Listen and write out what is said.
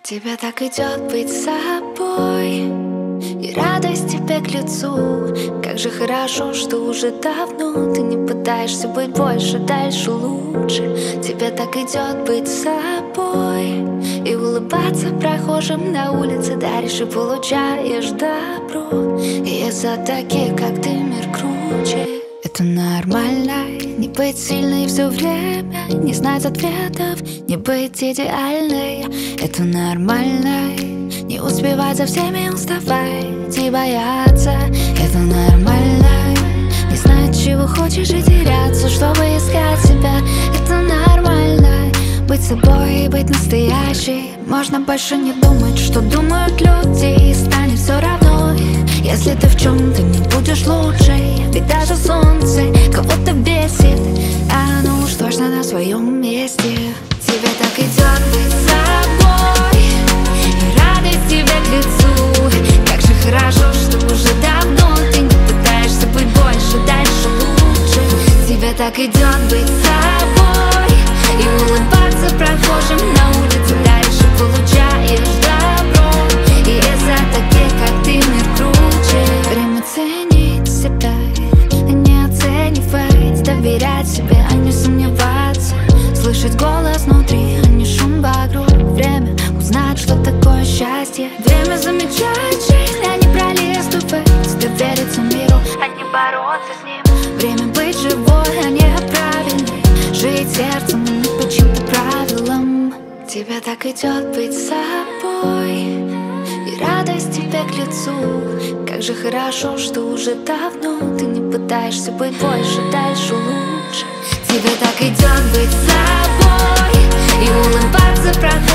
Тебе так идет быть собой, и радость тебе к лицу. Как же хорошо, что уже давно ты не пытаешься быть больше, дальше, лучше. Тебе так идет быть собой и улыбаться прохожим на улице, даришь и получаешь добро. И из-за таких, как ты, мир круче. Это нормально, не быть сильной все время, не знать ответов, не быть идеальной. Это нормально, не успевать за всеми, уставать и бояться. Это нормально, не знать, чего хочешь и теряться, чтобы искать себя. Это нормально, быть собой и быть настоящей. Можно больше не думать, что думают люди, и станет все равно, если ты в чем-то не будешь лучшей. Ведь даже солнце кого-то бесит, а оно уж точно на своем месте. Тебе так идет быть собой, и радость тебе к лицу. Как же хорошо, что уже давно ты не пытаешься быть больше, дальше, лучше. Тебе так идет быть собой и улыбаться прохожим на улице, дальше получаешь добро. И из-за таких, как ты, мир круче. Время ценить себя, а не оценивать, доверять себе, а не сомневаться, слышать голос внутри, а не шум вокруг. Время узнать, что такое счастье. Время замечать жизнь, а не пролистывать, довериться миру, а не бороться с ним. Время быть живой, а не правильной, жить сердцем, а не по чьим-то правилам. Тебе так идет быть собой, и радость тебе к лицу. Как же хорошо, что уже давно ты не пытаешься быть больше, дальше, лучше. Тебе так идет быть собой и улыбаться